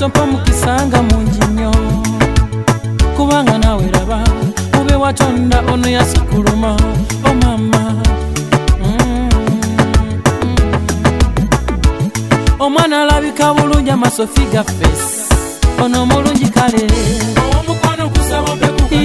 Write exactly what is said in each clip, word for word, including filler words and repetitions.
tompa mukisanga mungi nnyo kubanga nawe raba ube watonda ono yasukuluma o mama omwana alabika bulungi amasofi gaffe ono mulungi kale omukono kusaba pekuka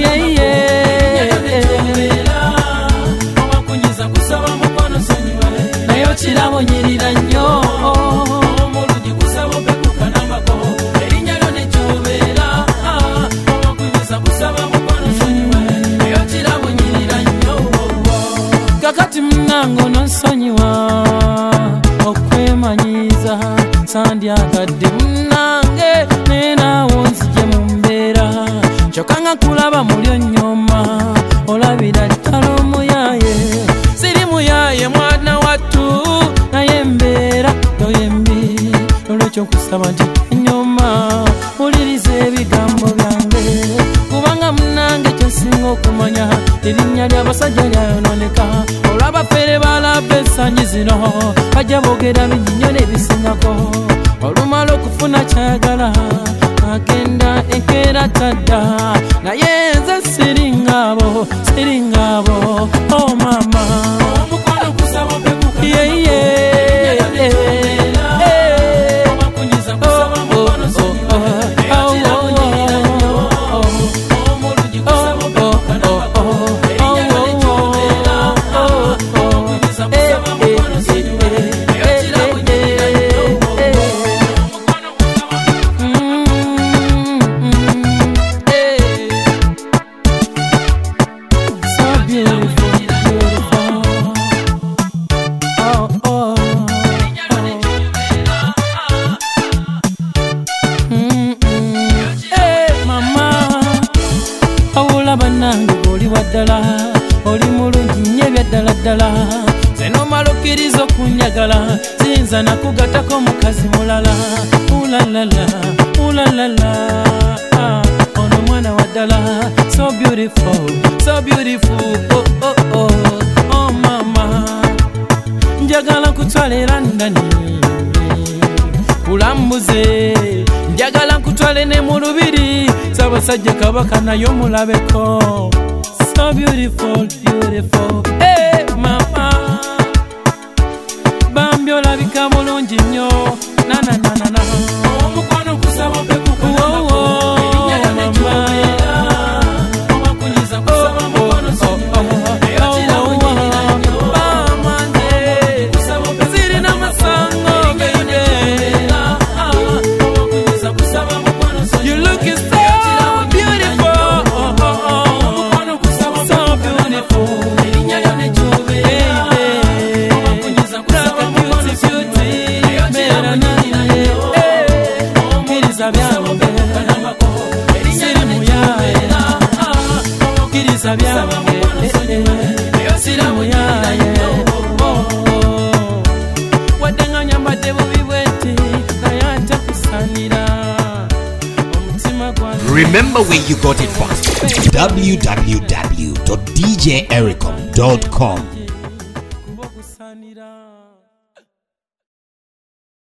owakunyiza kusaba mukono sonyiwe naye okirabo nyirira nnyo omulungi kusaba pekuka nambako erinnya lyo nekyobeera owakunyiza kusaba mukono sonyiwe naye okirabo nyirira nnyo kakati munango nonsonyiwa okwemanyiza sandyagadde munange nenaawo nzije mu mbeera kyokanga kulaba mulyo nnyoma olabira ddala omuyaaye siri muyaaye mwana wattu naye embeera yoyembi olwekyo nkusaba nti ennyoma wuliriza ebigambo byange kubanga munange kyensinga okumanya erinnya ly'abasajja lyayononeka olw'abafere balaba ensangi zino bajja boogera bingi nnyo n'ebisingako olumala okufuna kyayagala agenda enkeera tadda naye nze siringabo siringabo o mama omukono kusaba pekuka yeye obakunyiza kusaba mukono sonyiwe ekirawo nyirira nnyo omulungi kusaba pekuka nambako erinnya lyo nekyobeera obakunyiza kusaba mukono sonyiwe ekirawo nyirira nnyo omukono kusaba so beautiful, beautiful. Oh, oh, mm, mm. Hey, mama awula bannange bw'oli waddala oli mulungi nnyo ebyaddala ddala ze n'omala okkiriza okunyagala siyinza nakugattako mukazi mulala ulalala ulalala ono mwana waddala so beautiful so beautiful oh oh oh oh mama njagala nkutwale Londoni kulambuze njagala nkutwale ne mu lubiri Ssaabasajja Kabaka naye omulabeko so beautiful beautiful hey mama bambi olabika bulungi nnyo na na na na na omukono kusaba pekuka nambako erinnya lyo nekyobeera obakunyiza kusaba mukono sonyiwe naye okirawo nyirira nnyo mama nze zirina masango baby obakunyiza kusaba mukono sonyiwe you looking so beautiful omukono kusaba so beautiful erinnya lyo nekyobeera obakunyiza kusaba mukono sonyiwe naye okirawo nyirira nnyo okkiriza byange siri muyaaye okkiriza byange siri muyaaye wadde nga nyambadde bubi bweti naye ate kusaanira omutima gwange. Remember where you got it from. w w w dot d j ericom dot com. Kuba kusaanira